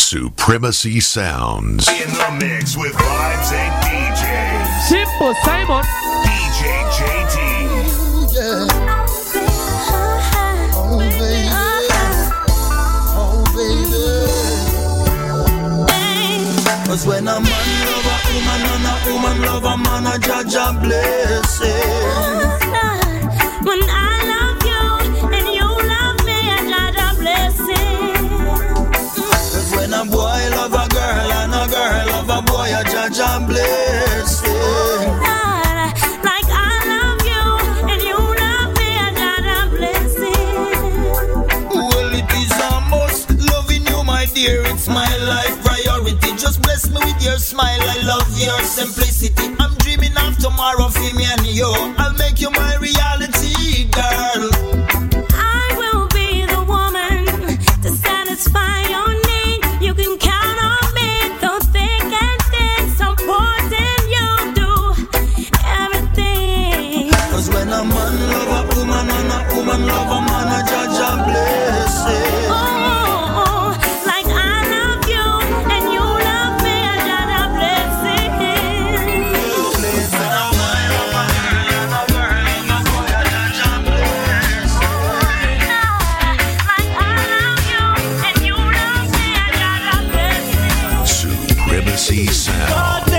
Supremacy Sounds. In the mix with vibes and DJs. Simple Simon. DJ JT. Oh, baby. Oh, baby. Cause when a man love a woman and a woman love a man, a judge a blessing. When I love you and you love me, I got a blessing. Cause when a boy love a girl and a girl love a boy, I judge a blessing. Like I love you and you love me, I got a blessing. Well, it is a must, loving you, my dear, it's my life priority. Just bless me with your smile, I love your simplicity. I'm dreaming of tomorrow for me and you. I'll make you my reality, girl. I will be the woman to satisfy your need. You can count on me, though thick and thin, supporting you do everything. Cause when a man love a woman and a woman love a man, I judge a blessing. Oh, like I love you and you love me, I got a blessing. Like I love you and you love me, I got a blessing. Supremacy Sounds.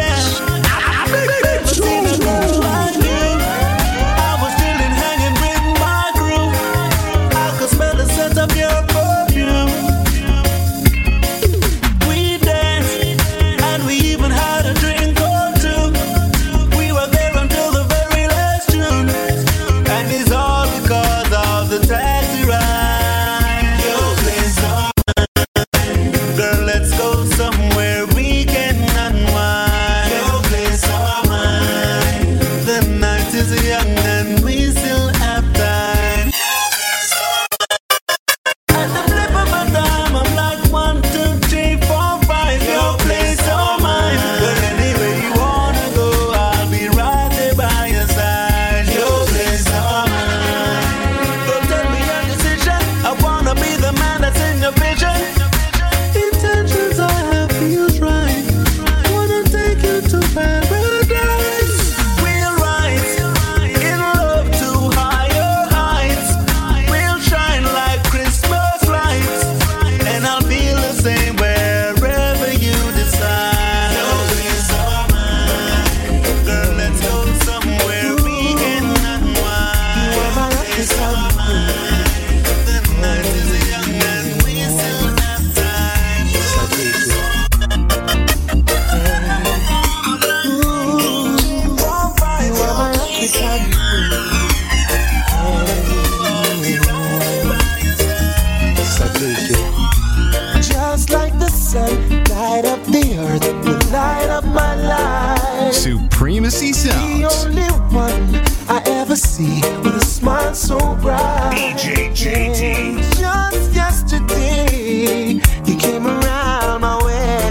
Just like the sun, light up the earth, you light up my life. Supremacy The Sounds. only one I ever see with a smile so bright. DJ JT. Just yesterday, you came around my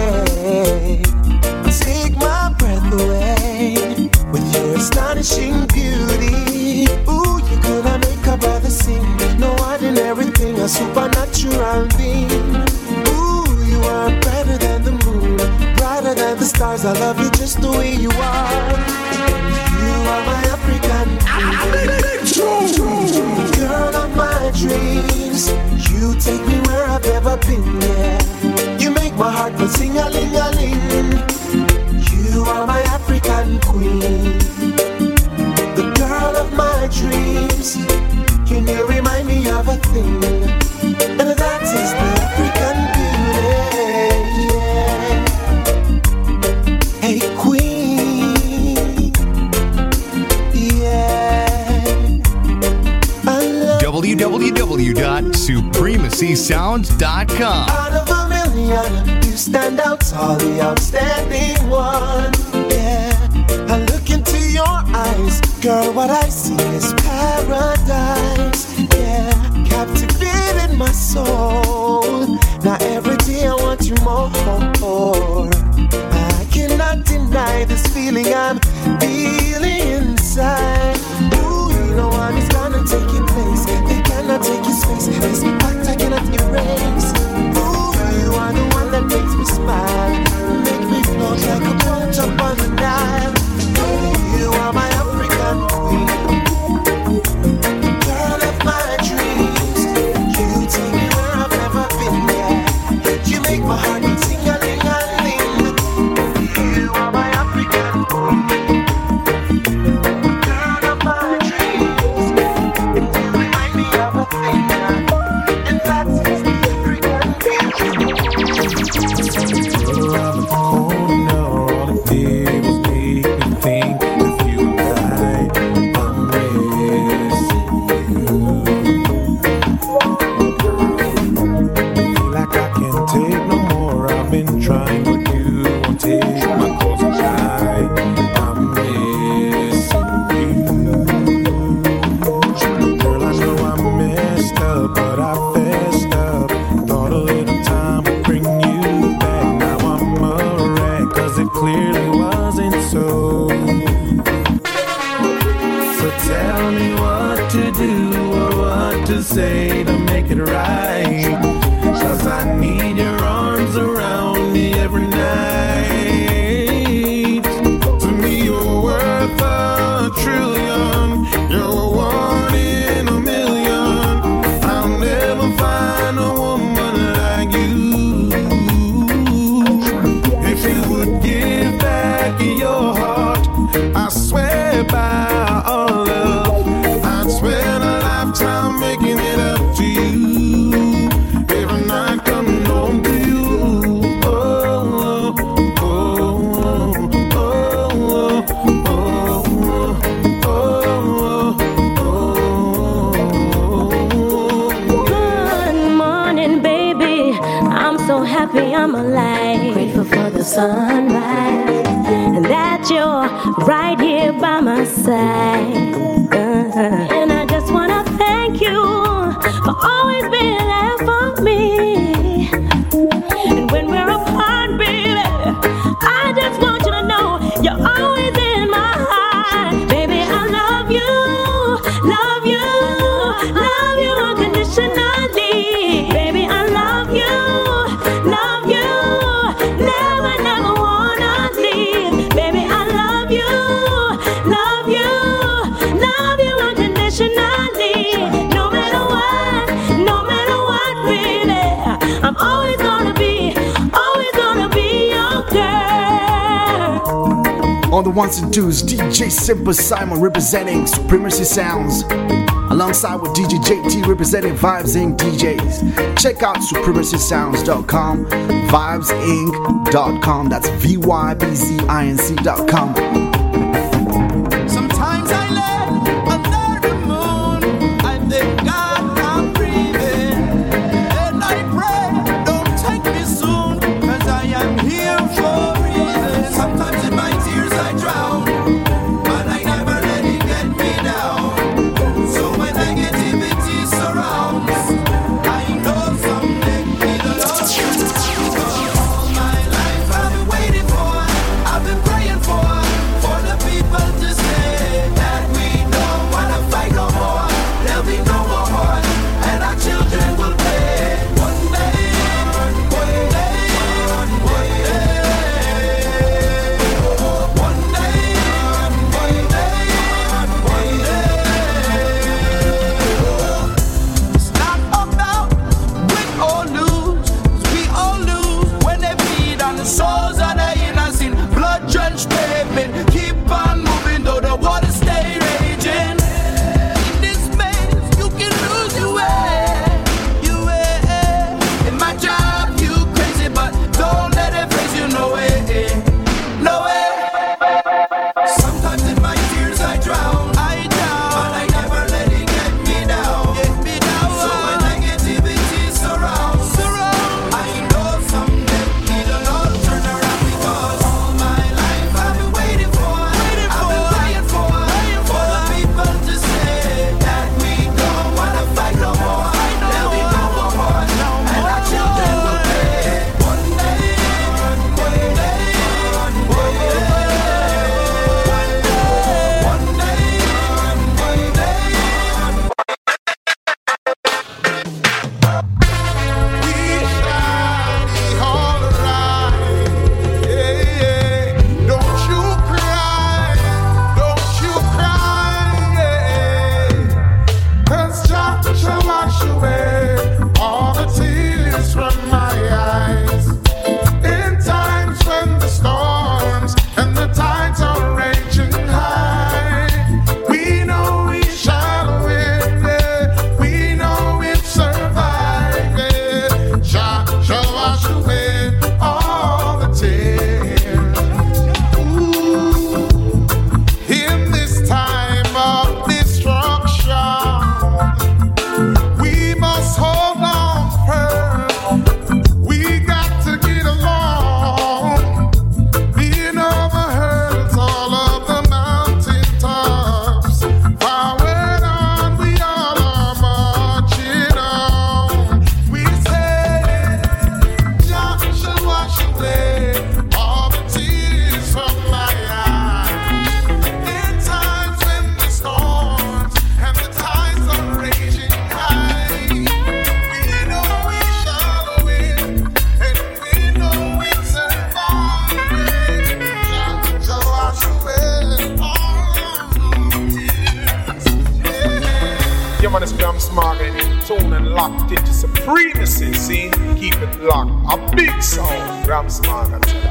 way. Take my breath away with your astonishing beauty. Ooh, you gonna make a brother sing. No ordinary thing, a supernatural being. Ooh, you are brighter than the moon, brighter than the stars. I love you just the way you are. You are my African queen, girl of my dreams. You take me where I've ever been, yeah. You make my heart go sing-a-ling-a-ling. You are my African queen, the girl of my dreams. Can you remind me of a thing? And that is the African beauty, yeah. Hey queen, yeah. I love www.supremacysounds.com. out of a million, you stand out tall, the outstanding one. Yeah, I look into your eyes, girl, what I see is paradise. Yeah, captivated my soul. Now every day I want you more. I cannot deny this feeling I'm feeling inside. Ooh, no one is gonna take your place. They cannot take your space. This fact I cannot erase. Ooh, you are the one that makes trying, but you won't take my calls and try. I'm missing you. Girl, I know I messed up, but I fessed up. Thought a little time would bring you back. Now I'm a wreck, 'cause it clearly wasn't so. So tell me what to do or what to say to make it right. 'Cause I need your arms around me every night. To me you're worth a trillion. You're one in a million. I'll never find a woman like you. If you would give back your heart, I swear by all love, I'd spend a lifetime making it up to you. Every night coming home to you. Oh, oh, oh, oh, oh, oh, oh. Good morning, baby. I'm so happy I'm alive. Grateful for the sunrise and that you're right here by my side. And I just wanna thank you for always being there for me. And when we're apart, baby, I just want you to know you're always in my heart. Baby, I love you, love you, love you unconditionally. Baby, I love you, never, never wanna leave. Baby, I love you, love you, love you unconditionally. No matter what, baby, I'm always gonna be your girl. On the ones and twos, DJ Simple Simon representing Supremacy Sounds, alongside with DJ JT representing Vibes Inc. DJs. Check out supremacysounds.com, vibesinc.com. That's VYBZINC.com. Sometimes I lay under the moon, I thank God I'm breathing, and I pray, don't take me soon, 'cause I am here for a reason. Sometimes in my tears I drown, but I never let it get me down. So when negativity surrounds, I know someday the Lord will come. All my life I've been waiting for, I've been praying for the people to say that we don't wanna fight no more. There'll be no more war, and our children will pay. One day, one day, one day, one day, one day, one day. It's not about win or lose, 'cause we all lose when they feed on the souls of the innocent. Blood-drenched pavement, keep on moving though the water stay raging. In this maze, you can lose your way, your way. In my job, you crazy, but don't let it face you, no way, no way. Sometimes in my tears I drown, but I never let it get me down. So when negativity surrounds, I know someday the Lord turn around, because all my life I've been waiting for, I've been praying for the people to say that we don't wanna fight no more. There'll be no more war, and our children will pay. One day, one day, one day, one day, one day. We shall be all right. Yeah, yeah. Don't you cry, yeah. 'Cause Jah shall wash away all the tears from my eyes. In times when the storms and the tides are raging high, we know we shall win, yeah. We know we'll survive, yeah. Jah shall wash away all the tears. Ooh. In this time of destruction, we must hold on firm. We got to get along. locked into supremacy, see? Keep it locked. A big sound, Ramsman, I tell you.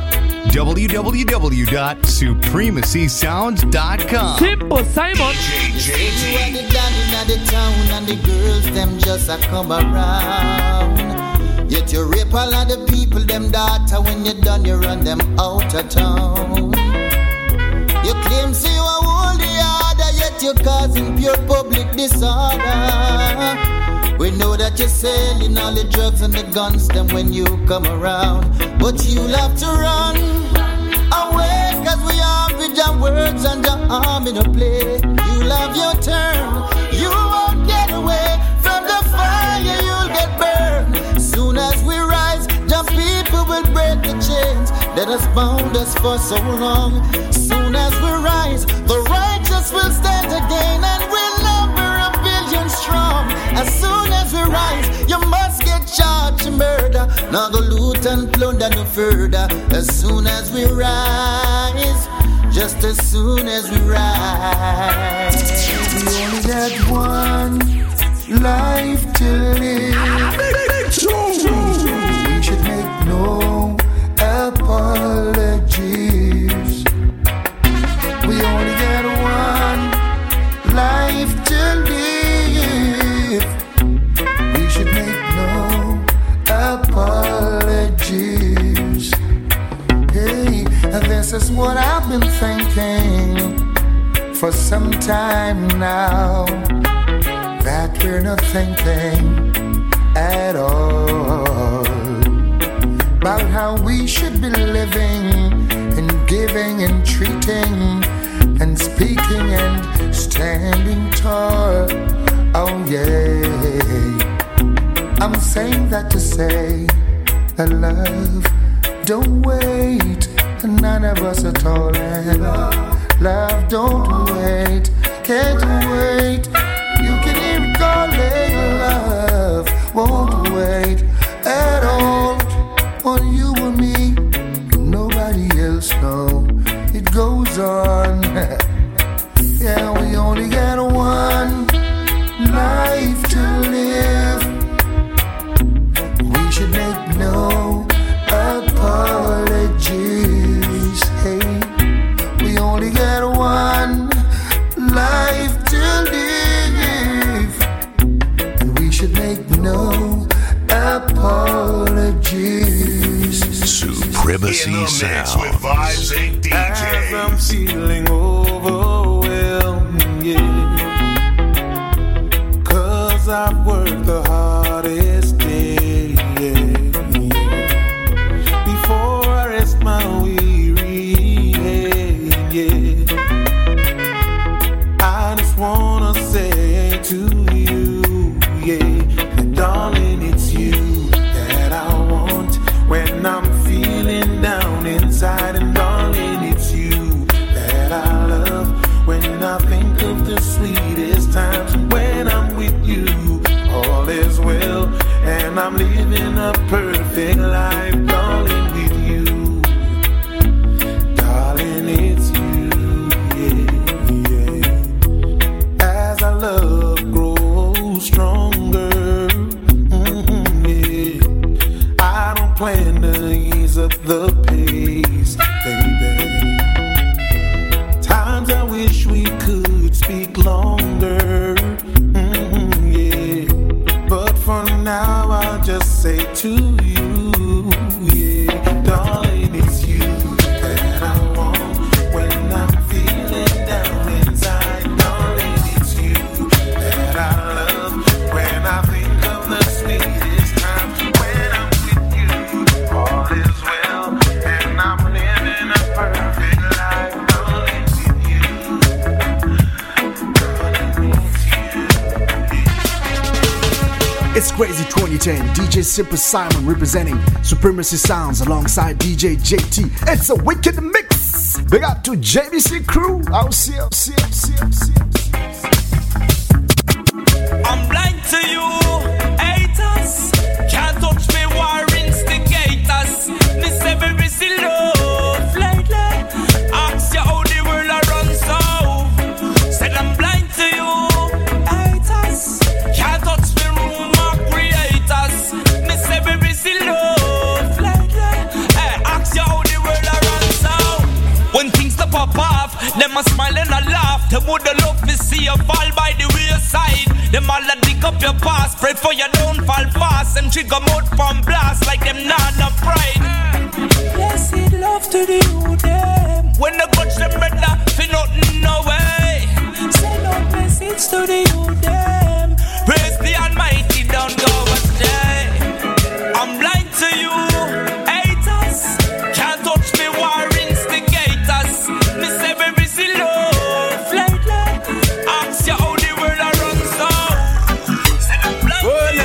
www.supremacysounds.com. Simple Simon. You are the daddy in the town and the girls them just a come around. Yet you rape all of the people them daughter when you done you run them out of town. You claim say you are holy order yet you causing pure public disorder. We know that you're selling all the drugs and the guns them when you come around. But you'll have to run away, cause we are with your words and your arm in a play. You'll have your turn. You won't get away from the fire, you'll get burned. Soon as we rise, the people will break the chains that has bound us for so long. Soon as we rise, the righteous will stand again and we'll number 1 billion strong. As soon as we rise, you must get charged to murder. Now go loot and plunder no further. As soon as we rise, just as soon as we rise. We only got one life to live. We should make no apologies. We only got one life to live. We should make no apologies. Hey, and this is what I've been thinking for some time now, that we're not thinking at all about how we should be living and giving and treating and speaking and standing tall. Oh yeah, I'm saying that to say that love don't wait, none of us at all. And love don't wait, can't wait. You can hear it calling, love won't wait at all. On you and me, nobody else know. It goes on. Yeah, we only got one life to live. We should make no apologies. Hey, we only got one life to live, and we should make no apologies. Supremacy In the mix Sounds. with Vibes and As I'm DJs. feeling overwhelmed, yeah. Cause I've worked the hardest day, yeah. Before I rest my weary head, yeah. I just wanna say to you, yeah, that darling, it's you that I want when I'm feeling down inside, and darling, it's you that I love when I think of the sweetest times. When I'm with you, all is well, and I'm living a perfect life, darling, with you. Darling, it's you, yeah, yeah. As our love grows stronger, yeah, I don't plan to ease up the pace, baby. Times I wish we could speak longer, yeah. But for now I'll just say to you, yeah, darling, it's you that I want when I'm feeling down inside. Darling, it's you that I love when I think of the sweetest times. When I'm with you, all is well, and I'm living a perfect life. Darling, with you, darling, it's you. It's Crazy 2010, DJ Simple Simon representing Supremacy Sounds alongside DJ JT. It's a wicked mix. Big up to JVC crew. I'll see you. I'm blind to you, haters. Can't touch me, war instigators. Miss every still love lately. Ask you how the world a run so. Said I'm blind to you, haters. Can't touch me, room, Them a smile and a laugh. Them woulda love to see you fall by the wayside. Them all a dig up your past, pray for you don't fall fast. Them trigger mouth from blast like them nana pride. Blessed love to the youth them. When they touch them better, feel nothing no way. Send out message to the youth them. Praise the Almighty, don't go astray. I'm blind to you, haters. Can't touch me, war instigators. Me say baby see love lately. Ask you how the world a run so. Say I'm blind to you.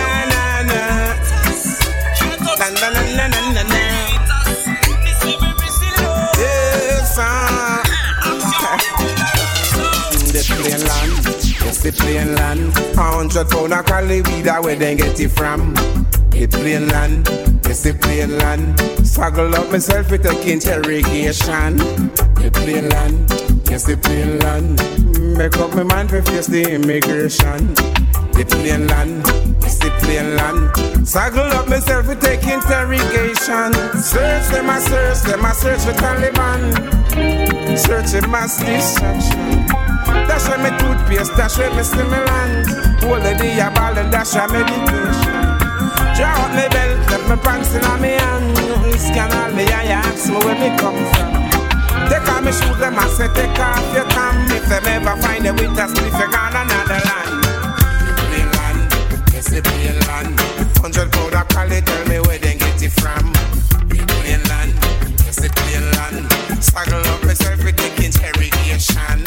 The plain land, 100 pound of cali weed, where they get it from. The plain land, yes the plain land. Struggle up myself with a interrogation. The plain land, yes the plain land. Make up my mind to face the immigration. The plain land, yes the plain land. Struggle up myself with take interrogation. Search them, I search for Taliban. Search a mass distraction. Dash me toothpaste, dash me stimulant. Hold the diaball and dash me medication. Draw up me belt, left me pants in me hand. Scan all me eye, ask me where me come from. Take off me shoes, them I say take off your cam. If them ever find a winter sleep, you gone another land. The plain land, yes the plain land. 100 pound of cali, tell me where they get it from. The plain land, yes the plain land. Struggle up myself with the interrogation.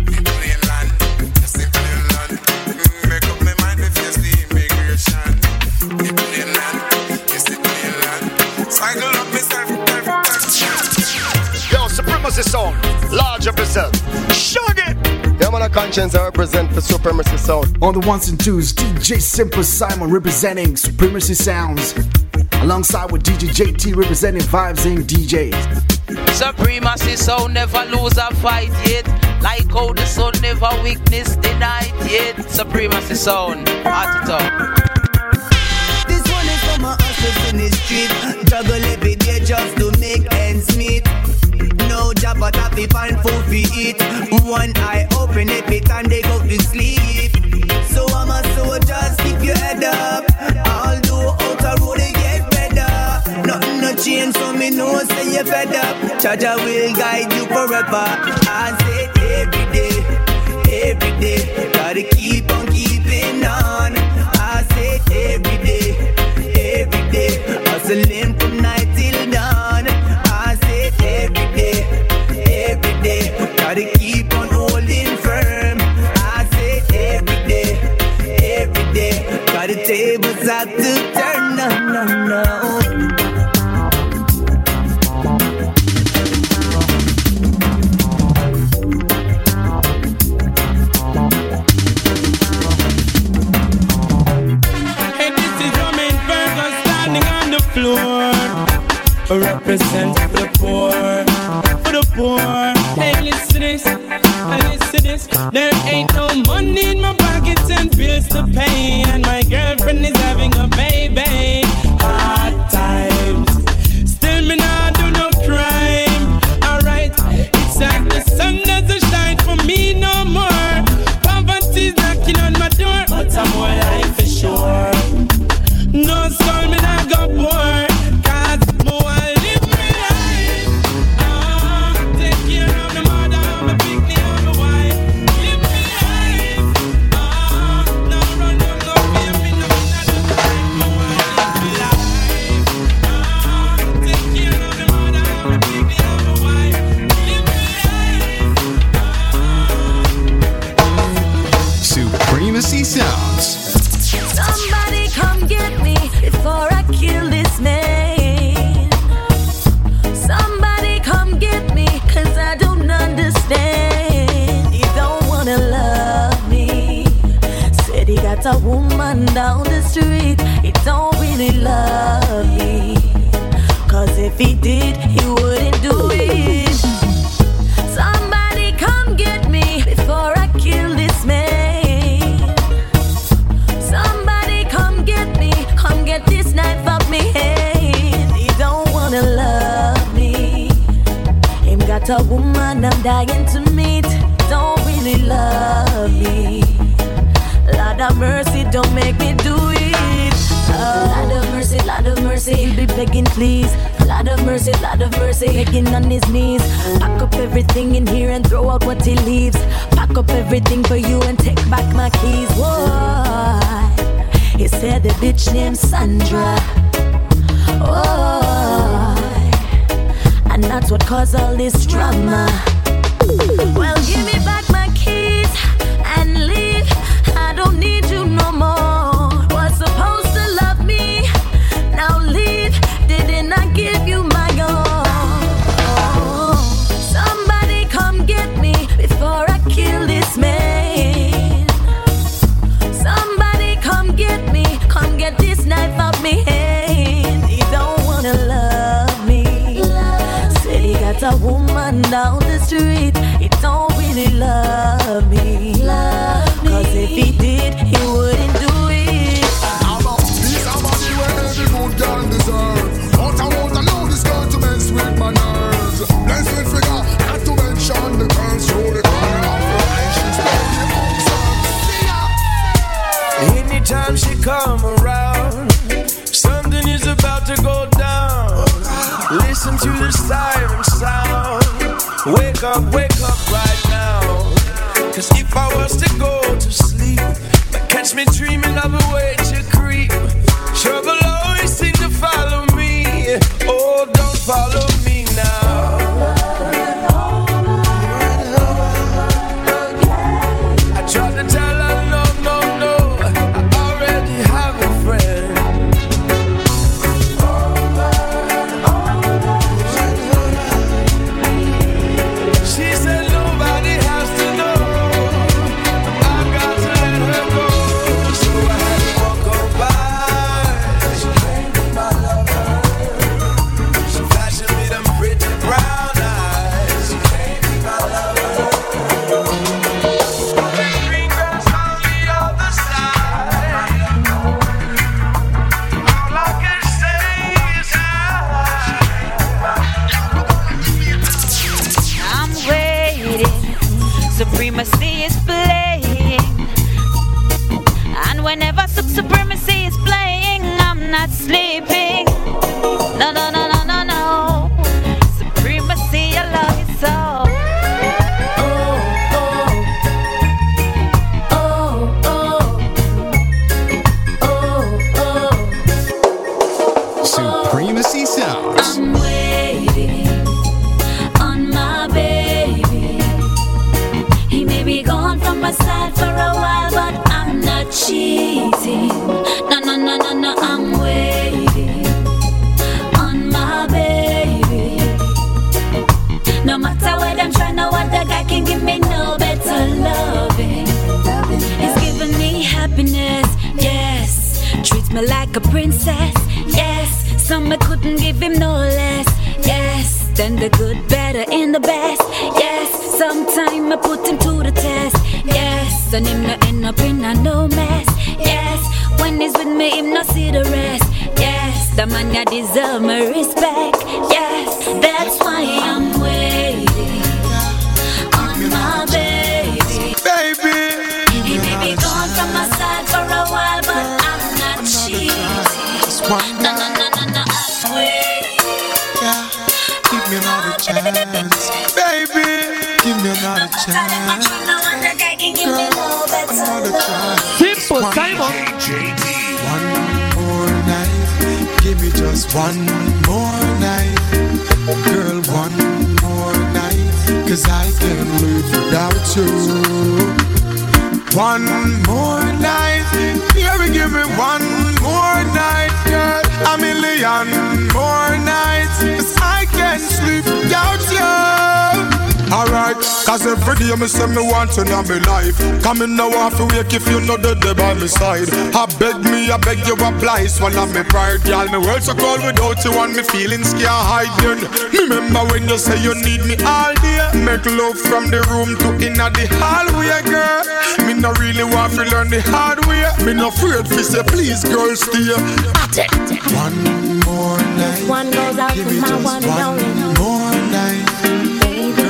Yo, Supremacy Sound, large of yourself. Shug it! Yeah, man, a conscience I represent for Supremacy Sound. On the ones and twos, DJ Simple Simon representing Supremacy Sounds. Alongside with DJ JT representing Vibes Inc. DJs. Supremacy Sound never lose a fight yet. Like how the sun never weakness denied yet. Supremacy Sound, at it up. This one is for my hustlers in the street. Juggle every day just to make ends meet. No job but happy find food to eat. One eye open every time they go to sleep. So I'm a soldier, keep your head up. Although out the road they get better. Nothing no change so me know say you're fed up. Charger will guide you forever. I say every day, gotta keep on keeping on. I say every day, hustling from night till dawn. I say every day, gotta keep on holding firm. I say every day, got the tables out to turn. No. Represent the poor, for the poor. Hey, listen to this. There ain't no money in my pockets and bills to pay, and my girlfriend is having a baby. Hard times, still me not do no crime. Alright, it's like the sun doesn't shine for me no more. Poverty's knocking on my door, but I'm more life for sure. No storm and I go poor. Supremacy Sounds. Somebody come get me before I kill this man. Somebody come get me, cause I don't understand. He don't wanna love me. Said he got a woman down the street. He don't really love me. Cause if he did, he wouldn't do it. Somebody come get me before I kill this man. This knife up me head. He don't wanna love me. Him got got a woman I'm dying to meet. Don't really love me. Lord of mercy, don't make me do it. Lord of mercy, he'll be begging please. Lord of mercy, begging on his knees. Pack up everything in here and throw out what he leaves. Pack up everything for you and take back my keys. Whoa. He said the bitch named Sandra. Oh, and that's what caused all this drama. Well, give me back my keys and leave. I don't need you no more. Was supposed to love me, now leave. Didn't I give you my all? Somebody come get me before I kill this man. Somebody come get me, come get this knife out me hand. He don't wanna love me. Said he got a woman down the street. He don't really love me. Cause if he did, he wouldn't do it. I'm a piece of body where every good girl deserves. But I want to know this girl to mess with my nerves. Blessed with figure, not to mention the girls show the corner of her and she's very Anytime she come around, something is about to go down. Listen to the siren sound. Wake up right now. Cause if I was to go to sleep, catch me dreaming of a way to creep. Trouble always seem to follow me. Oh, don't follow me now. I tried to tell her no, I already have a friend. She said nobody has to know. I've got to let her go. So I had to walk on by. She can't be my lover. She flashing me them pretty brown eyes. She can't be my lover. Green grass on the other side. All I can say is I'm waiting, supremacy is playing. And whenever supremacy is playing, I'm not sleeping. No. Supremacy, I love you so. Supremacy Sounds. I'm waiting on my baby. He may be gone from my side for a while, but I'm not cheating. No, I'm waiting on my baby. No matter what I'm trying, no other guy can give me no better loving. He's giving me happiness, yes. Treats me like a princess, yes. Some I couldn't give him no less, yes. Then the good, better, and the best, yes. Sometime I put him to the test, yes. And him not end up in a no mess, yes. When he's with me, him not see the rest, yes. The man ya deserve my respect, yes. That's why I'm waiting on my baby. He may be gone from my side for a while, but I'm not cheating. No, I'm waiting. Give me another chance, baby. Give me another chance. Another chance. Simple, Simon. One more night. Give me just one more night. Girl, one more night. 'Cause I can't live without you. One more night. Baby, give me one more night, girl. A million more nights. 'Cause I can't sleep without you. Alright, cause every day me say me want you in my life. Come in now off to wake if you know that they by my side. I beg you oblige, swallow me pride. Y'all, me world so cold without you and me feelings can't hide. Remember when you say you need me all day. Make love from the room to inna the hallway, girl. Me no really want to learn the hard way. Me no afraid to say please, girl, stay. One more night. One goes out to my one and only. More night. Baby.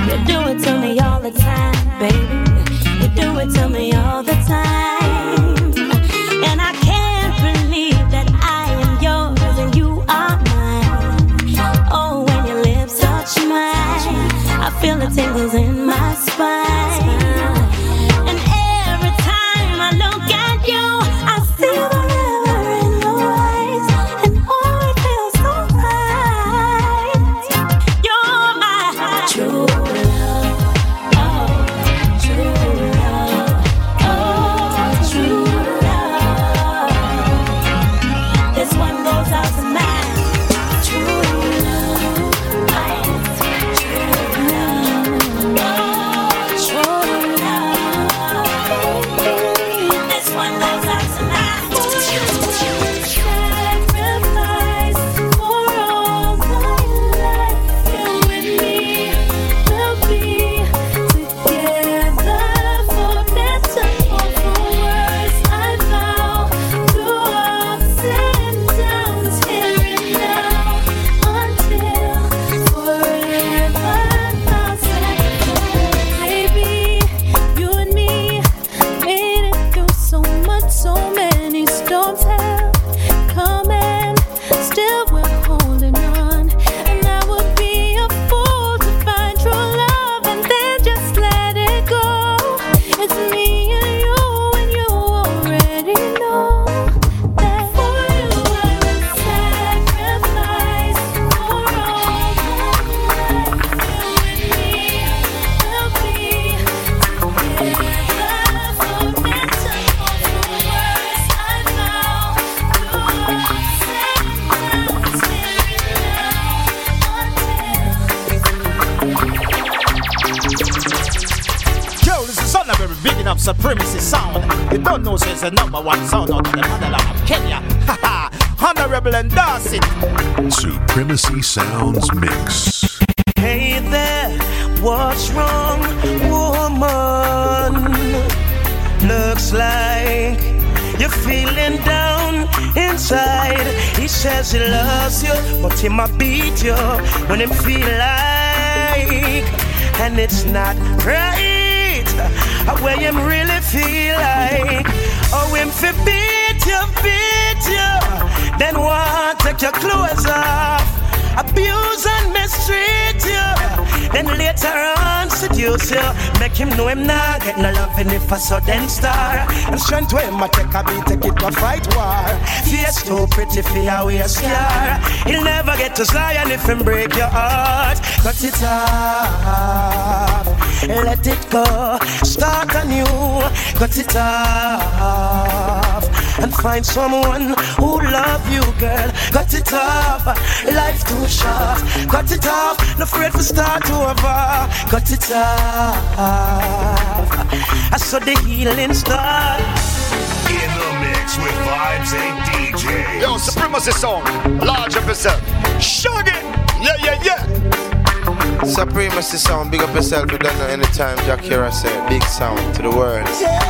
You do it to me all the time, baby. You do it to me all the time. And I can't believe that I am yours and you are mine. Oh, when your lips touch mine, I feel the tingles in my spine. And every time I look at you, I see the river in your eyes. And oh, it feels so right. You're my true love. Oh, true love. Oh, true love. This one goes out to my true love. Supremacy Sound. You don't know so it's the number one sound out of the motherland of Kenya. Haha, Honorable and Darcy. Supremacy Sounds Mix. Hey there, what's wrong, woman? Looks like you're feeling down inside. He says he loves you, but he might beat you when him feel like, and it's not right. Where him really feel like, oh, him fi beat you, then want take your clothes off, abuse and mistreat you, then later on seduce you, make him know him not get no loving if a sudden star, and strength to him a take a beat, take it to a fight war, face too pretty for a wear scar, he'll never get to Zion if him break your heart, cut it off, let it go, start anew, cut it off, and find someone who love you, girl, cut it off, life too short, cut it off, no afraid to start over, cut it off, I saw the healing start. In the mix with Vibes and DJ. Yo, Supremacy Sound, large up yourself, shug it, yeah. Supremacy Sound, big up yourself. You don't know anytime Jack Hira said big sound to the world.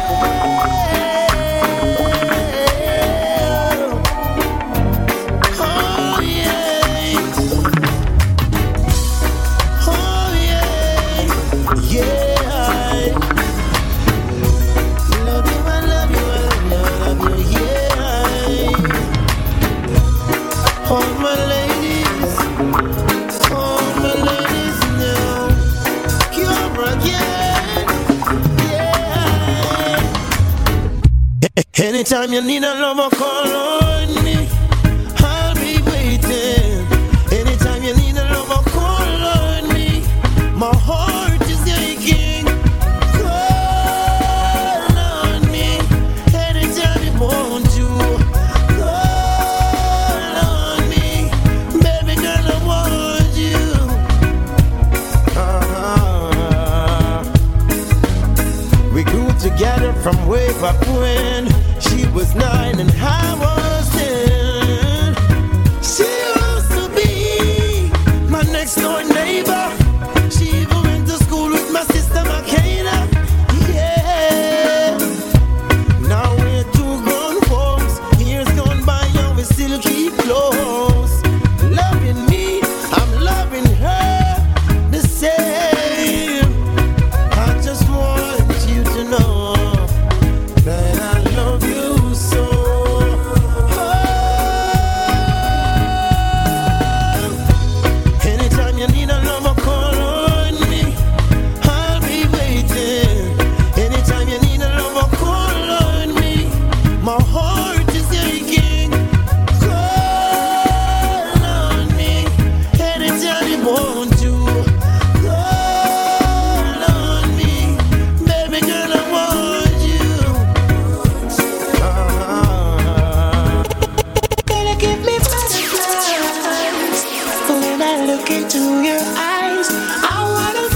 Anytime you need a lover, call on me. I'll be waiting. Anytime you need a lover, call on me. My heart is aching. Call on me. Anytime you want to. Call on me. Baby girl, I want you. We grew together from way back when. She was 9 and I was 10. She used to be my next door neighbor. She even went to school with my sister Makena. Yeah. Now we're two grown folks. Years gone by and we still keep close. Loving me, I'm loving her the same. look into your eyes, I wanna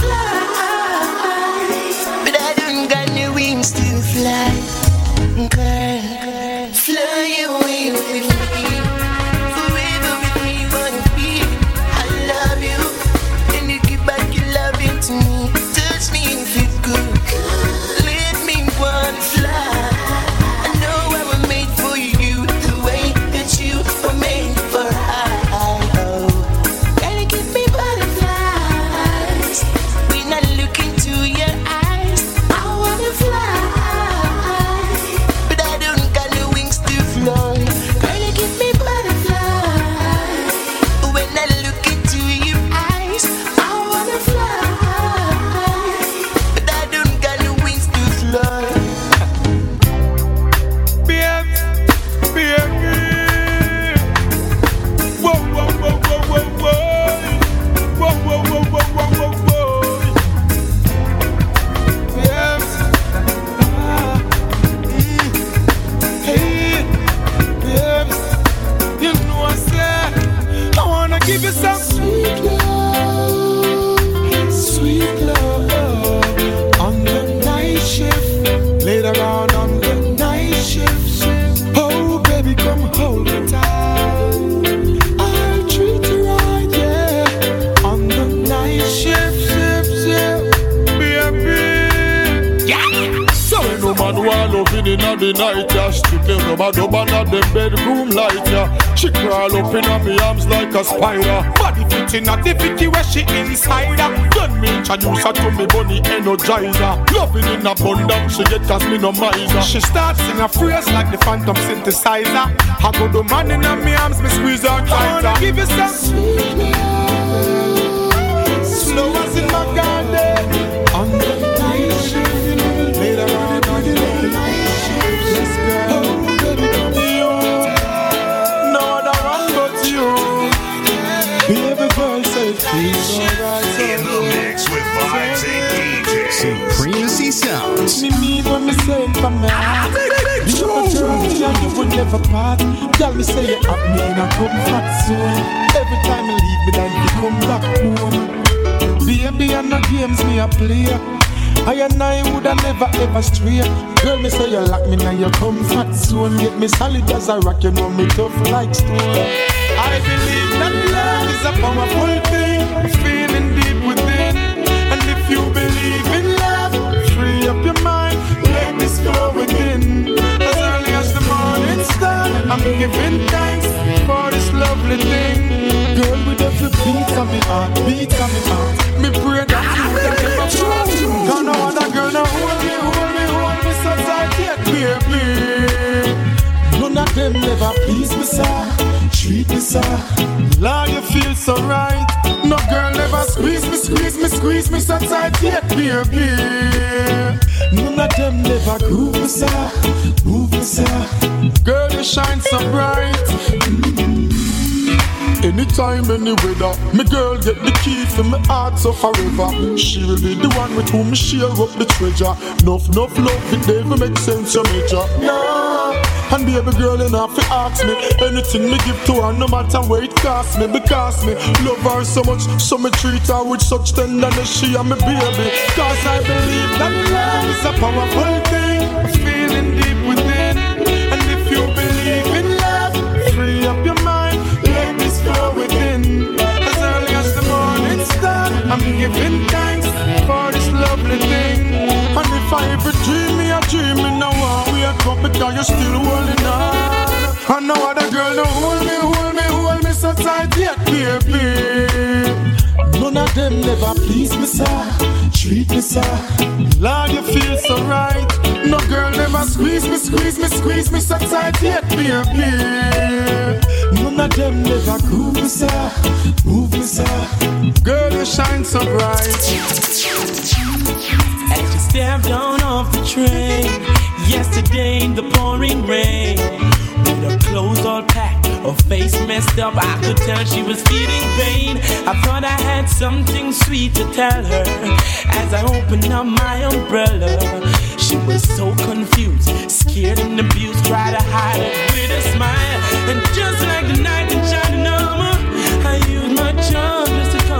fly, but I don't got no wings to fly. Girl, fly away with me, forever with me, wanna be. I love you, and you give back your loving to me. Touch me if you could, let me wanna fly. I know I was made for you, the way that you were made for. Gotta give me butterflies when I look into your eyes. I wanna fly, but I don't got no wings to fly. Gotta give me butterflies when I look into your eyes. I wanna fly, but I don't got no wings to fly. Whoa, whoa, whoa, whoa, whoa, whoa. Whoa, whoa, whoa, whoa, whoa, whoa, whoa. Yes. Hey, yes. You know I said I wanna give you some sweet love on the night shift, later on the night shift. Oh, baby, come hold me tight. I'll treat you right, yeah. On the night shift, baby. Yeah. So when no man want loving in the night, yeah. Strictly rubber at the bedroom light, yeah. She crawl up in my arms like a spider. Body fitting at the Vicky where she inside her. Then me introduce her to me bunny energizer. Loving in abundance, she get cause me no miser. She starts sing a phrase like the phantom synthesizer. I go the man in my arms, me squeeze her tighter. I wanna give you some sweet love, slow as in my garden. On the night shift, later on the night shift. Let's go, oh, baby, come here. No other one but you. Baby girl, say please, alright. In the mix with Vibes and DJs. Supremacy Sounds. Me mean when me say it from my heart. You know the journey and you would never part. Tell me say you have me in a comfort zone. Every time you leave me then you come back home. Baby and the games me a play. I and I woulda never ever stray. Girl, me say you lock me in your comfort zone. Get me solid as a rock, you know me tough like stone. I believe that love is a powerful thing, feeling deep within. And if you believe in love, free up your mind, let this flow within. As early as the morning star, I'm giving thanks for this lovely thing. Girl, with every beat of me heart, me pray that you can never fall. Cause no other girl now hold me so tight yet, baby. None of them never please me, sir. Treat me, sir. Lord, you feel so right. No girl never squeeze me so tight yet, baby. None of them never groove me, sir. Move me, sir. Girl, you shine so bright. Anytime, any weather, me girl get the key for my heart so forever. She will be the one with whom me share up the treasure. Enough love, it never makes sense, your major. No. And baby girl, you have to ask me anything me give to her, no matter what it costs me. Because me love her so much, so me treat her with such tenderness. She and me baby. Cause I believe that love is a powerful thing, feeling deep within. And if you believe in love, free up your mind, let this flow within. As early as the morning star, I'm giving thanks for this lovely thing. And if I ever dream me, I dream me now. We are come because you're still holding on. And no other girl don't hold me so tight yet, baby. None of them never please me, sir. Treat me, sir. Lord, you feel so right. No girl never squeeze me so tight yet, baby. None of them never groove me, sir. Move me, sir. Girl, you shine so bright. As you stepped on off the train yesterday in the pouring rain, with her clothes all packed, her face messed up, I could tell she was feeling pain. I thought I had something sweet to tell her. As I opened up my umbrella, she was so confused, scared and abused, tried to hide it with a smile. And just like the night in China, I used my charm just to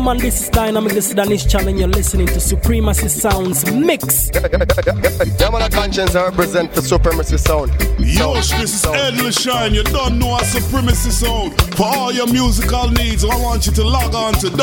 man, this is Dynamic, this is Danish Challenge. You're listening to Supremacy Sounds Mix. Yeah, man, Conscience, I represent the Supremacy Sound. Yo, this is Ed LaShine. You don't know our Supremacy Sound. For all your musical needs, I want you to log on to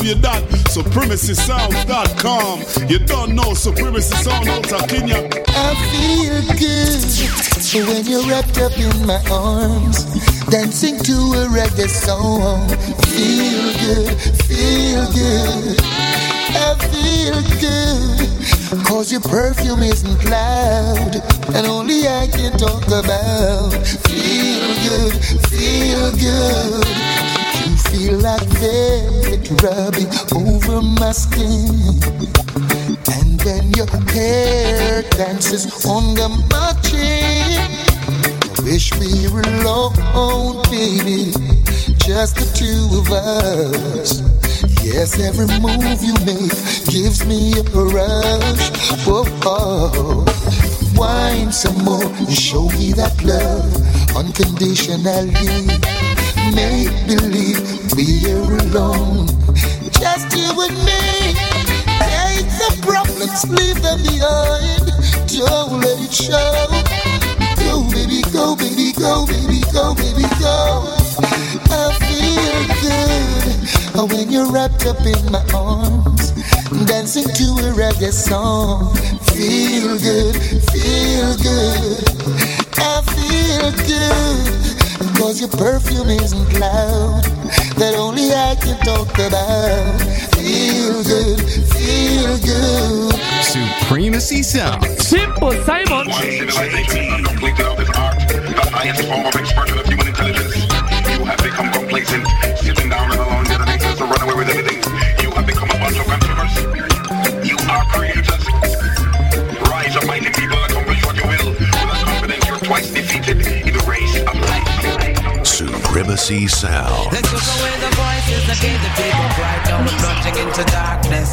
www.supremacysounds.com. You don't know Supremacy Sound out of Kenya. I feel good when you're wrapped up in my arms, dancing to a reggae song. Feel good, feel good. I feel good, cause your perfume isn't loud, and only I can talk about. Feel good, feel good. You feel like velvet rubbing over my skin, and then your hair dances under my chin. Wish we were alone, baby, just the two of us. Yes, every move you make gives me a rush. Whoa, oh. Wine some more and show me that love unconditionally. Make believe we're alone, just you and me. Take the problems, leave them behind. Don't let it show. Go, baby, go, baby, go, baby, go, baby, go. I feel good when you're wrapped up in my arms, dancing to a reggae song. Feel good, feel good. I feel good, cause your perfume isn't loud, that only I can talk about. Feel good, feel good. Supremacy Sounds. Simple Simon. One civilization completed of this art, the highest form of expression of human intelligence. You have become complacent, sitting down and alone, getting anxious to run away with everything. You have become a bunch of consumers. You are creators. Rise up, mighty people, accomplish what you will. Without confidence, you're twice defeated in the race of life. Supremacy Sound. Let's took away the voices that gave the people pride. Now we're plunging into darkness.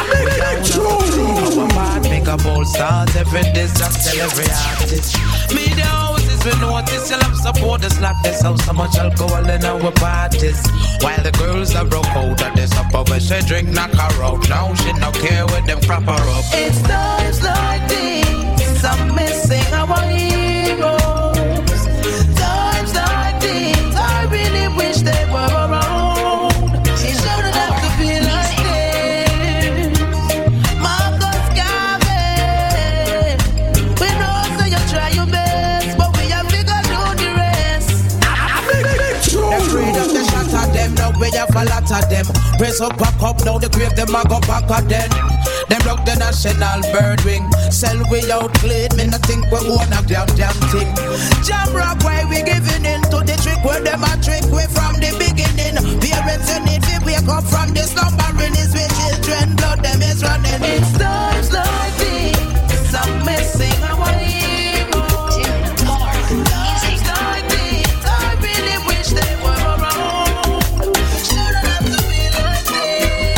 Make a bold start. Every disaster, every artist. Media houses we notice. You'll have supporters like this. How so much alcohol in our parties. While the girls are broke out of this upper where she drink, knock her out. Now she no care with them crap her up. It's times like these I'm missing our heroes. Times like these I really wish they were around. It shouldn't have to be like this. Marcus Garvey, we know say you try your best, but we have figure do the rest. Them freedom, they shot at them. Now we have a lot of them. Raise up, back up, now the grave them a go back again. Them rock the national bird wing. Sell we out clean, me no think we own a damn thing. Jam rock why we giving in to the trick where them a trick we from the beginning. Parents you need to wake up from this slumbering is with children. Blood them is running. It's times like these I'm missing our heroes. Times like these I really wish they were around. Shouldn't have to be like this.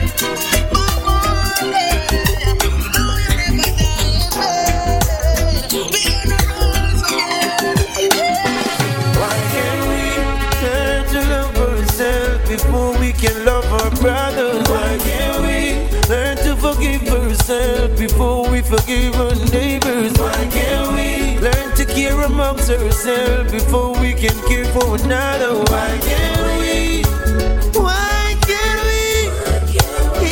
Before we can love our brothers, why can't we learn to forgive ourselves before we forgive our neighbors? Why can't we learn to care amongst ourselves before we can care for another? Why can't we? Why can't we?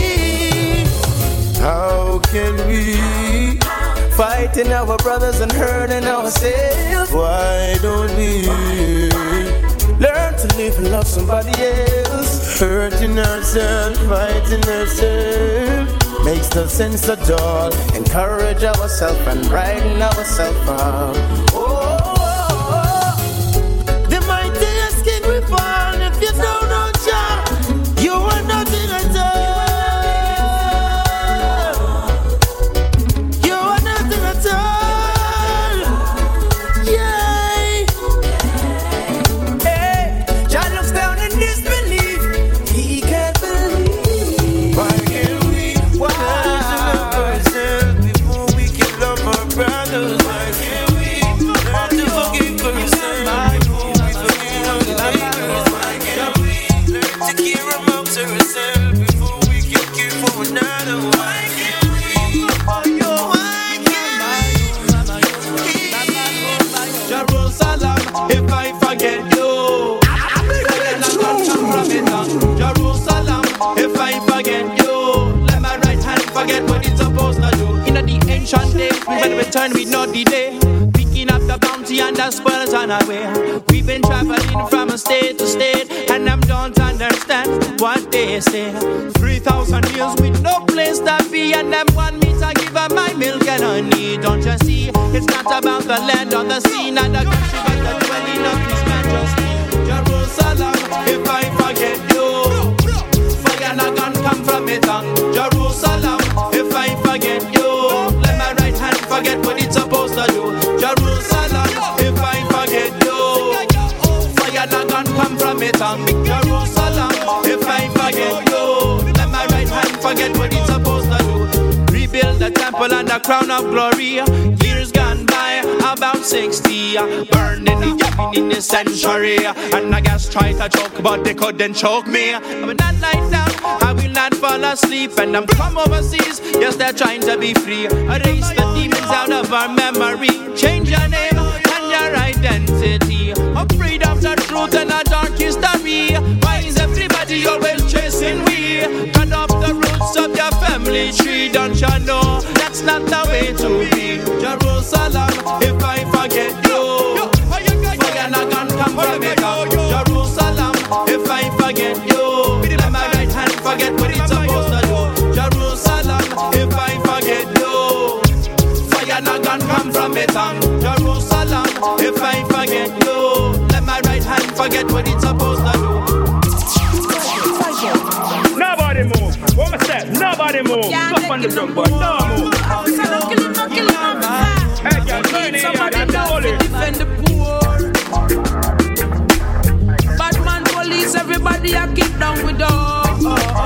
How can we fighting our brothers and hurting ourselves? Why don't we learn to live and love somebody else? Hurting ourselves, fighting ourselves makes no sense at all. Encourage ourselves and brighten ourselves up. The mightiest king will fall if you don't know Jah. You are nothing at all. You are nothing at all. Yeah. forget what it's supposed to do. In the ancient days, we better return with no delay. Picking up the bounty and the spoils on our way. We've been traveling from state to state, and I don't understand what they say. 3,000 years with no place to be, and them want me to give her my milk and honey. Don't you see? It's not about the land or the sea, not the country, but the dwelling of His Majesty. Jerusalem, if I forget you, fire not gonna come from it tongue. Jerusalem, if I forget you, let my right hand forget what it's supposed to do. Jerusalem, if I forget you, fire not gonna come from it tongue. Jerusalem, if I forget you, let my right hand forget what it's supposed to do. Rebuild the temple and the crown of glory. Years gone by, about 60, burning the yapping in the century. And I guess try to choke, but they couldn't choke me. I'm not like now, I will not fall asleep. And I'm from overseas, yes, they're trying to be free. Erase the demons out of our memory. Change your name and your identity. Afraid of the truth and a dark history. Why is everybody always chasing we? Cut off the roots of your family tree. Don't you know that's not the way to be? Jerusalem, if I forget you, fire not gonna come from it. Jerusalem, if I forget you, let my right hand forget what it's supposed to do. Jerusalem, if I forget you, fire not gonna come from it. Jerusalem, if I forget you, let my right hand forget what it's supposed to do. Nobody move. What I said? Nobody move. Stop on the drum, boy. No move. Hey, girl, turn in here. That's the police. Defend the poor. Batman, police, everybody I keep down with door.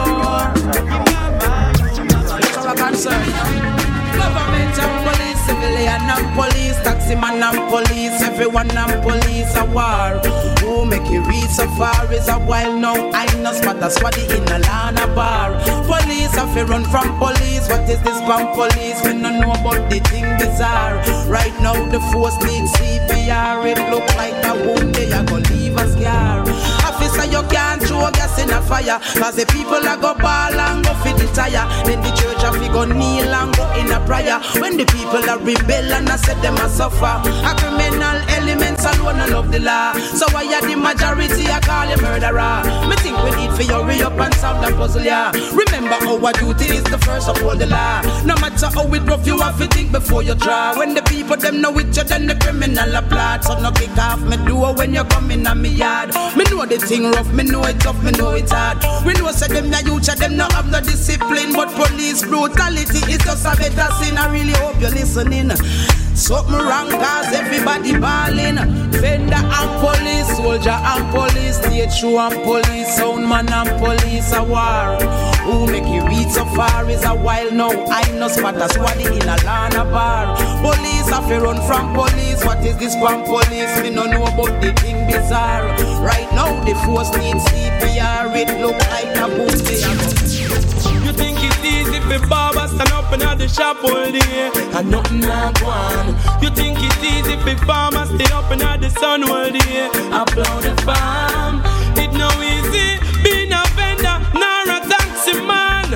That's all I can say. Government and police, civilian and police, taxi man and police, everyone and police a war. Who make you read so far is a while now. I know spot a squaddy in a lana bar. Police have to run from police. What is this from police? We don't know about the thing bizarre. Right now the force needs CPR. It look like a wound they are gonna leave a scar. Officer, you can't throw gas in a fire, cause the people are go ball and go fit the tire. Then the church have to go kneel and go in a prayer. When the people are rebel and I said them a suffer. A criminal elements alone and love the law. So why are the majority I call you murderer? Me think we need for you hurry up and solve the puzzle, yeah. Remember our duty is the first of all the law. No matter how it rough, you have to think before you draw. When the people them know it, you then the criminal applaud. So no kick off me door when you come in on me yard. Me know the thing rough, me know it tough, me know it hard. We know say them na youth, them no have no discipline. But police brutality is just a better sin. I really hope you're listening. Something wrong cause everybody ballin'. Fender and police, soldier and police, stage show and police, sound man and police a war. Who make you read so far is a while now. I know spot a squaddy in a lana bar. Police have to run from police. What is this from police? Me no know about the thing bizarre. Right now the force needs CPR. It look like a boom. You think it's easy for Baba stand up in the shop all day and nothing not one. You think it's easy for farmers stay up in the sun all day and blow the farm. It no easy being a vendor nor a taxi man.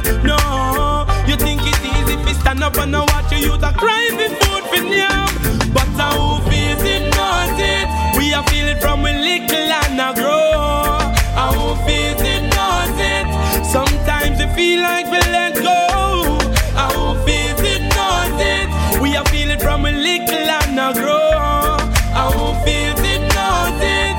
No, you think it's easy for stand up and watch you use a cry for food for them. But who feels it knows it. We are feel it from we little and a grow. Who feels it knows it. Sometimes we feel like we let go. Who feels it knows it. We are feeling from a little and a grow. Who feels it knows it.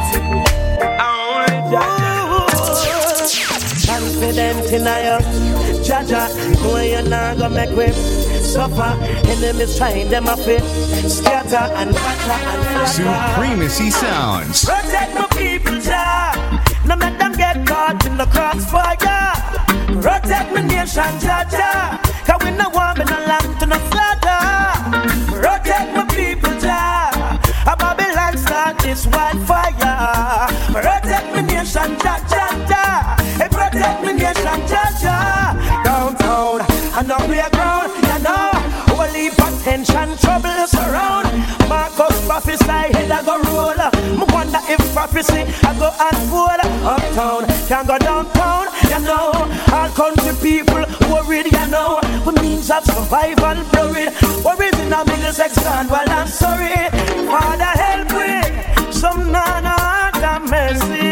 Confident in you, Jaja, know you're not gonna make me suffer. Enemies trying them up it, scatter and batter and flatter. Supremacy Sounds. Protect my people, Jah. No let them get caught in the crossfire. Protect my nation, Jaja. Cause we no want me no land to no slaughter. Protect my people, Jah. A Babylon start this wildfire. Protect my nation, Jaja. Hey, protect my nation, Jaja. Downtown and up the ground, you know. Holy potential trouble surround. Marcus prophesy, head I go roll. I wonder if prophecy I go unfold. Uptown, can't go downtown, you know. All country people worried, you know. simple means of survival blurred. Worries in a middle sex gone, well I'm sorry. Father help me, some nana have mercy.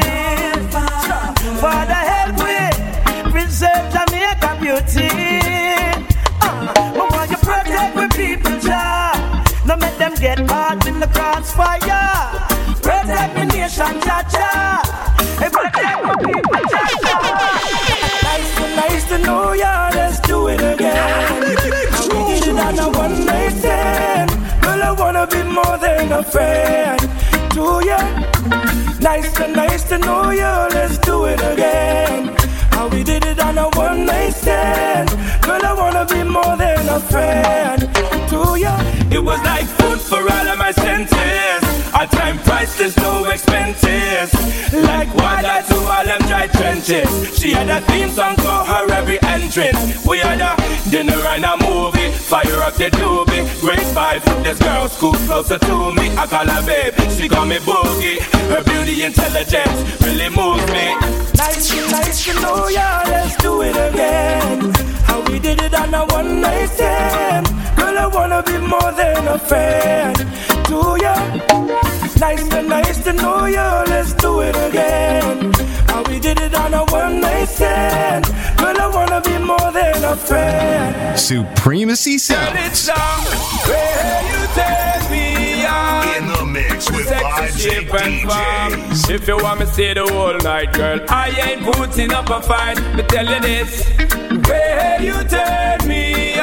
Father help me, preserve Jamaica beauty. Mama you protect my people, Jah. No make them get caught in the crossfire. Protect the nation, Jah Jah. Hey, protect my people, Jah Jah. Nice to know ya, let's do it again. We did it on a one night stand. Girl, I wanna be more than a friend to ya. Nice to know ya, let's do it again. How we did it on a one night stand. Girl, I wanna be more than a friend to ya. It was like food for all of my senses. Our time priceless, no expenses. Like water to all them dry trenches. She had a theme song for her every entrance. We had a dinner and a movie. Fire up the doobie. Great vibes, this girl scoop closer to me. I call her babe, she call me boogie. Her beauty intelligence really moves me. Nice to know ya, let's do it again. How we did it on a one night stand. Girl, I wanna be more than a friend to ya. Nice to know ya, let's do it again. How we did it on a one night stand. Girl, I wanna be more than a friend. Supremacy Sounds. Where you take me on. In the mix with Vibes and DJs. If you want me to stay the whole night, girl, I ain't putting up a fight. But tell you this, where you turn me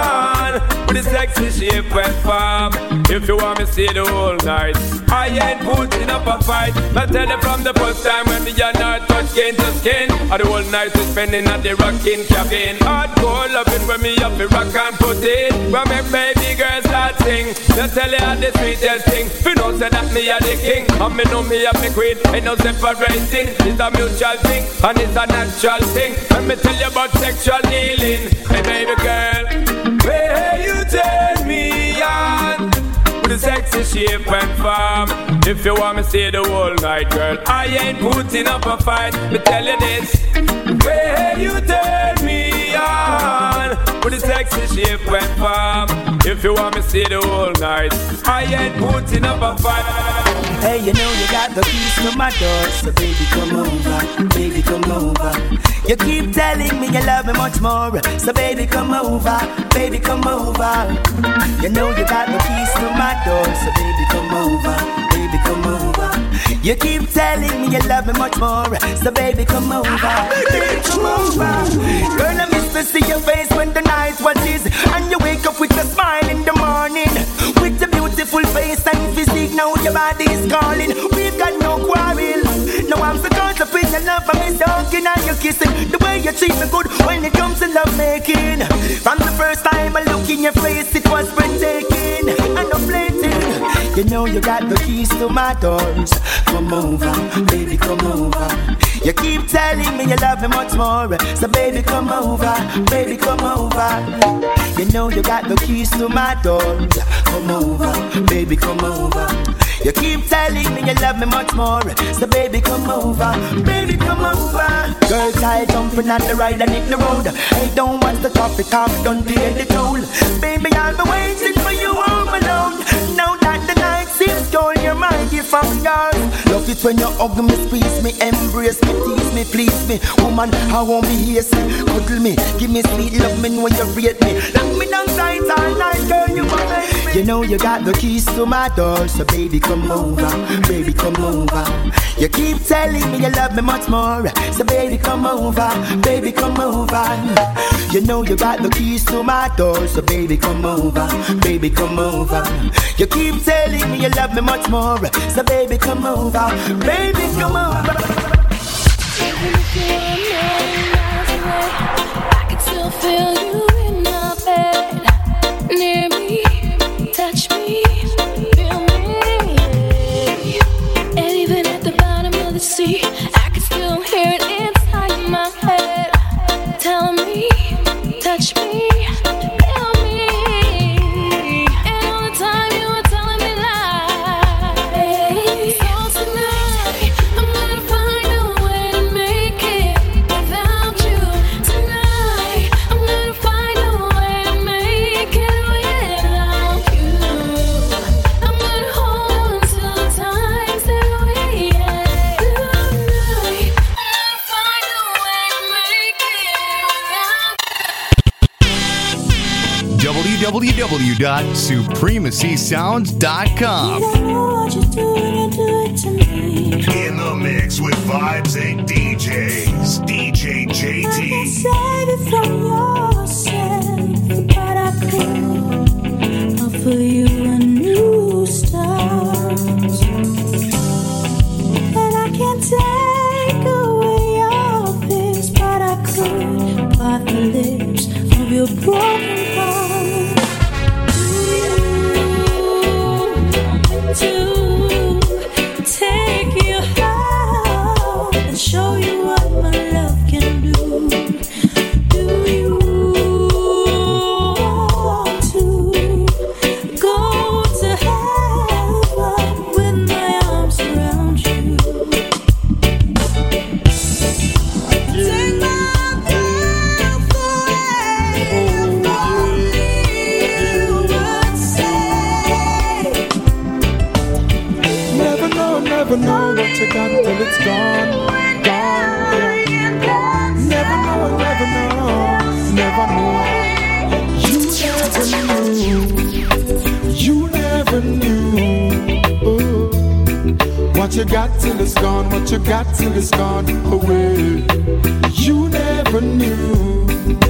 on with the sexy shape and form. If you want me to stay the whole night, I ain't putting up a fight. But tell you from the first time when me and her touch skin to skin, or the whole night is spending at the rocking cabin. Hardcore loving when me up the rock and put it. When make baby girls start sing, you tell you how the sweetest thing. You know say that me are the king, and me know me are the queen. Ain't no separating, it's a mutual thing, and it's a natural thing. Let me tell you about sexual healing. Hey baby girl, where you turn me on with a sexy shape and form. If you want me to stay the whole night, girl, I ain't putting up a fight. Me tell you this, where you turn me on with a sexy shape and form. If you want me to stay the whole night, I ain't putting up a fight. Hey, you know you got the keys to my door, so baby come over, baby come over. You keep telling me you love me much more, so baby come over, baby come over. You know you got the keys to my door, so baby come over, baby come over. You keep telling me you love me much more, so baby come over, baby come over. Girl, I miss to see your face when the night watches, and you wake up with a smile in the morning, with a beautiful face and physique. Now your body is calling, we've got no quarrel. Now I'm so caught up in your love, I miss talking and you kissing. The way you treat me good when it comes to love making. From the first time I look in your face, it was breathtaking and updating. You know you got the keys to my doors. Come over, baby, come over. You keep telling me you love me much more, so baby, come over, baby, come over. You know you got the keys to my doors. Come over, baby, come over. You keep telling me you love me much more, so baby, come over, baby, come over. Girls, I jumping on the ride and hit the road. I don't want the coffee cup, don't pay the toll. Baby, I'll be waiting for you home alone. Now that the night seems cold, you're my gift from God. Love it when you hug me, squeeze me, embrace me, tease me, please me. Woman, I won't be here, cuddle me, give me sweet love me when you rate me. Lock me down tight all night, girl, you my baby. You know you got the keys to my door, so baby, come over, baby, come over. You keep telling me you love me much more, so baby, come over, baby, come over. You know you got the keys to my door, so baby, come over, baby, come over. You keep telling me you love me much more, so baby, come over, baby, come over. I can still feel you in my bed, near me, touch me, feel me. And even at the bottom of the sea, I can still hear it inside my head, telling me, touch me, feel me. And all the time you were telling me lies. So tonight, I'm gonna find a way to make it without you. Tonight, I'm gonna www.supremacysounds.com. In the mix with Vibes and DJs, DJ JT. Save it from yourself, but I could offer you a new start. And I can't take away your fears, but I could part the lips of your broken heart. To take you out and show you what my love can do. Do you want to go to heaven with my arms around you? Take my breath away and only you would say. Never know what you got till it's gone, gone. Never know. You never knew. Ooh. What you got till it's gone, what you got till it's gone away. You never knew.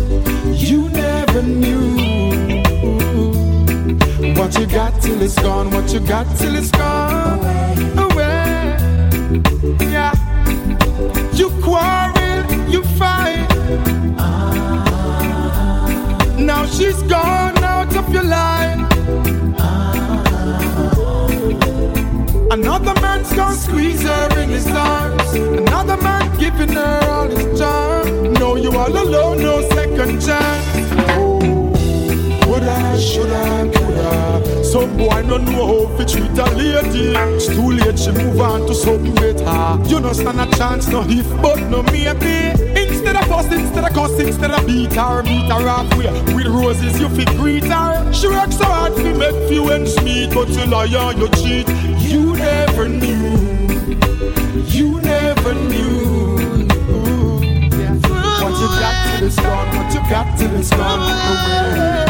What you got till it's gone, what you got till it's gone away. Yeah. You quarrel, you fight. Now she's gone out of your life. Another man's gonna squeeze her in his arms. Another man giving her all his charm. No, you all alone, no second chance. Woulda, shoulda, coulda. Some boy no know how to treat a lady. It's too late, she move on to something better. You no stand a chance, no if, but no maybe. Instead of fuss, instead of cuss, instead of meet her halfway. With roses you fit greet her. She works so hard to make few ends meet, but you lie and you cheat. You never knew. What you got till it's gone, what you got till it's gone away.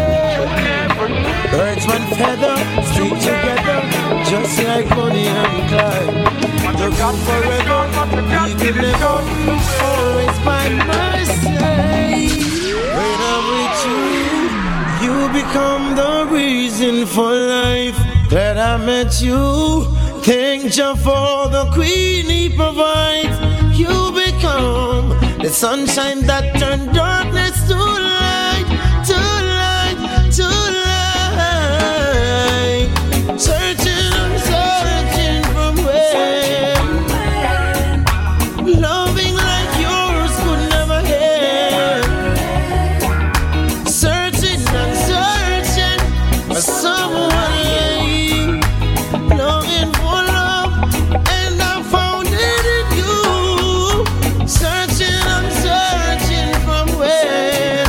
Birds one feather, stick together, just like Bonnie and Clyde. The God forever, we can never, always by my side. When I'm with you, you become the reason for life. That I met you, thank you for the queen he provides. You become the sunshine that turned darkness to light, to light, to light. Searching, I'm searching from where loving like yours could never end. Searching, I'm searching for someone like you, longing for love, and I found it in you. Searching, I'm searching from where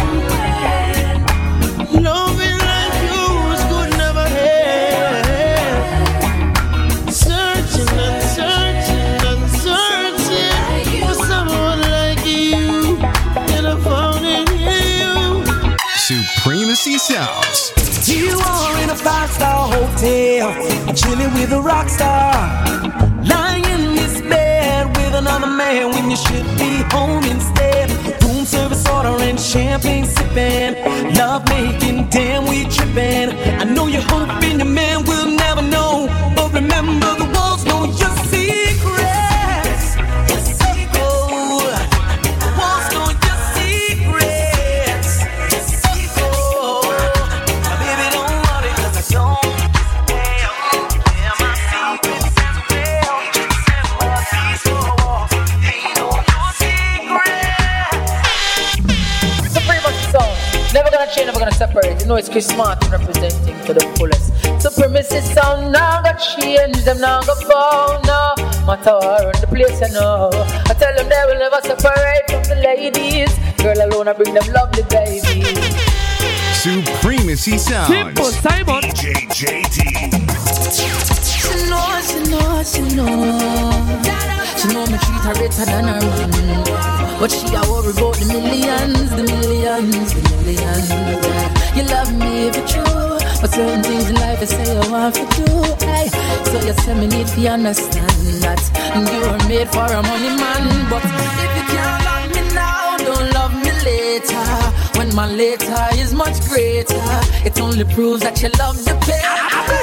loving like yours could never end. Searching and searching and searching for someone like you, and I found it in you. Supremacy Sounds. You are in a five-star hotel, chilling with a rock star, lying in this bed with another man when you should be home instead. Room service order and champagne sipping, love making, damn we tripping. I know you're hoping your man will never know, but remember the walls know your secrets. Your secrets. The walls know your secrets. Your secrets. Baby, don't worry, 'cause I don't. My secrets as well. Supremacy Sound. Never gonna change, never gonna separate. You know it's Chris Martin representing to the fullest. Supremacy Sound now gonna change, them now gonna fall, no matter where in the place, you know. I tell them they will never separate from the ladies. Girl alone, I bring them lovely babies. Supremacy Sounds. Simple Simon. DJ JT. She know me treat her better than her man, but she a worry about the millions. You love me, believe it true. But certain things in life you say you want to do. Hey, so you say me need to understand that you were made for a money man. But if you can't love me now, don't love me later. When my later is much greater, it only proves that you love the paper.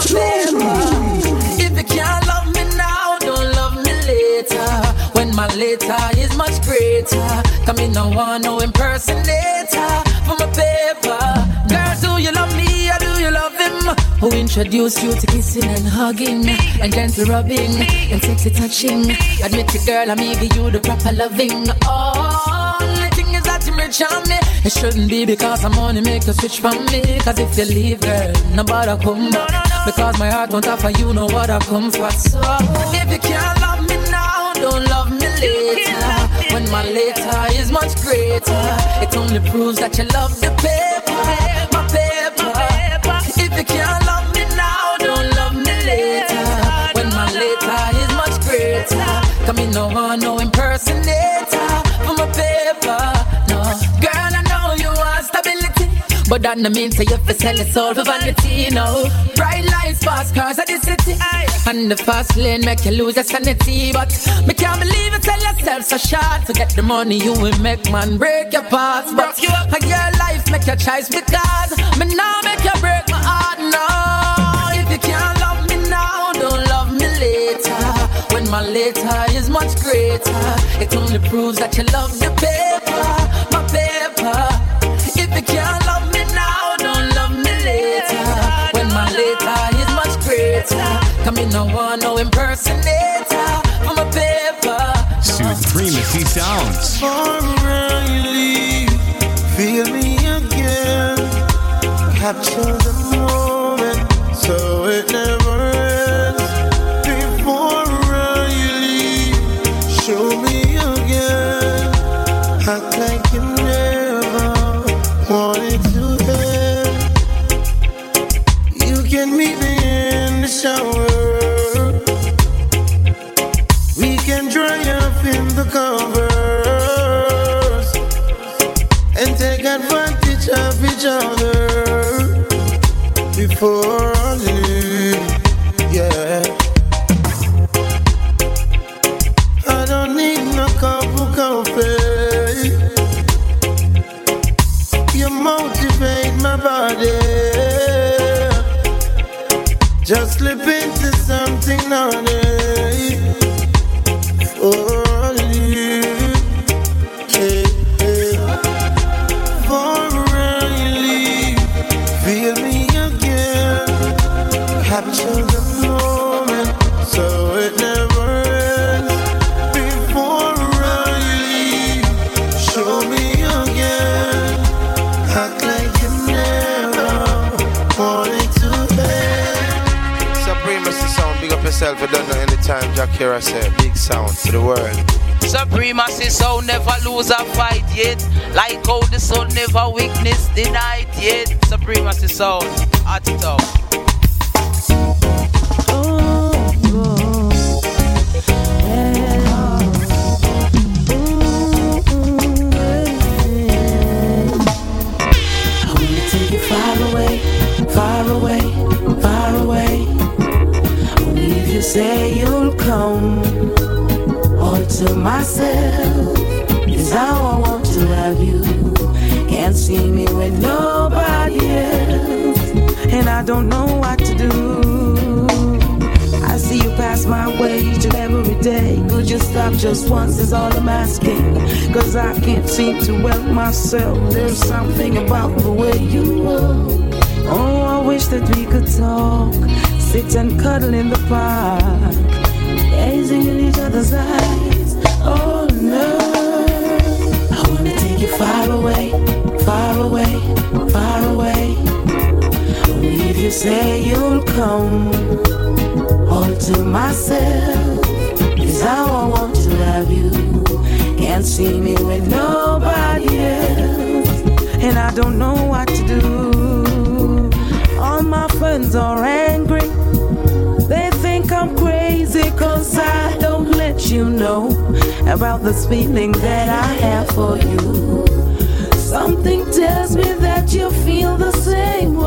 If you can't love me now, don't love me later. When my later is much greater, come in no one, no impersonator for my paper. Girl, do you love me or do you love him? Who introduced you to kissing and hugging and gentle rubbing and sexy touching? Admit it, girl, I'm giving you the proper loving. Oh, the thing is that you may charm me. It shouldn't be because I'm only make a switch from me. Cause if you leave, girl, nobody come back. Because my heart won't offer you know what I come for. So if you can't love me now, don't love me later. When my later is much greater, it only proves that you love the paper, my paper. If you can't love me now, don't love me later. When my later is much greater, come in no one, no impersonator for my paper. No, girl, I know you want stability, but that no mean say you have to sell your soul for vanity, no. Bright lights, fast cars at the city, and the fast lane make you lose your sanity. But me can't believe it, tell yourself so short. To get the money you will make man break your parts. But a girl life make your choice because me now make you break my heart, no. If you can't love me now, don't love me later. When my later is much greater, it only proves that you love the paper, my paper. If you can't love me now, don't love me later. When my later is much greater, come in no one, no impersonator for my paper. Supremacy Sounds. Forever you leave, feel me again. Capture the moment, so it never ends. Before you leave, show me again. Act like you never wanted to end. You can meet me in the shower. We can dry up in the covers and take advantage of each other before I leave. Yeah, I don't need no cup of coffee. You motivate my body. Just slip into something naughty. For you, hey, hey. For you leave, feel me again. Capture the moment, so it never ends. Before you leave, show me again. Act like you never wanted to end. Supremacy Sound, big up yourself. You don't know anytime Jack Kira said big sound to the world. Supremacy Sound never lose a fight yet. Like how the sun never weakness denied yet. Supremacy Sound, at it out. I wanna take you far away, far away, far away. Only if you say you'll come. All to myself is how I want to have you. Can't see me with nobody else, and I don't know what to do. I see you pass my way each and every day. Could you stop just once is all I'm asking. Cause I can't seem to help myself. There's something about the way you look. Oh, I wish that we could talk, sit and cuddle in the park, gazing in each other's eyes. Oh no, I wanna take you far away, far away, far away. Only if you say you'll come. All to myself is how I want to have you. Can't see me with nobody else, and I don't know what to do. All my friends are angry. They think I'm crazy cause I don't let you know about this feeling that I have for you. Something tells me that you feel the same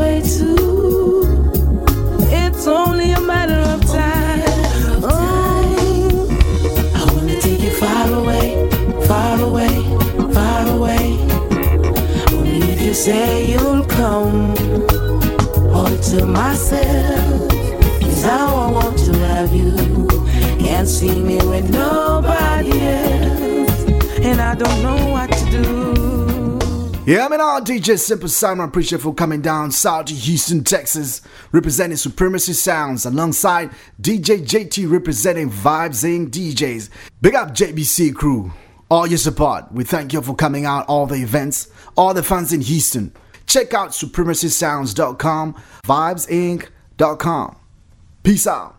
You say you'll come all to myself. Is how I want to have you. Can't see me with nobody else, and I don't know what to do. Yeah, I'm DJ Simple Simon. Appreciate for coming down south to Houston, Texas, representing Supremacy Sounds, alongside DJ JT representing Vibes Inc. DJs. Big up JBC crew, all your support. We thank you for coming out, all the events, all the fans in Houston. Check out supremacysounds.com, vibesinc.com. Peace out.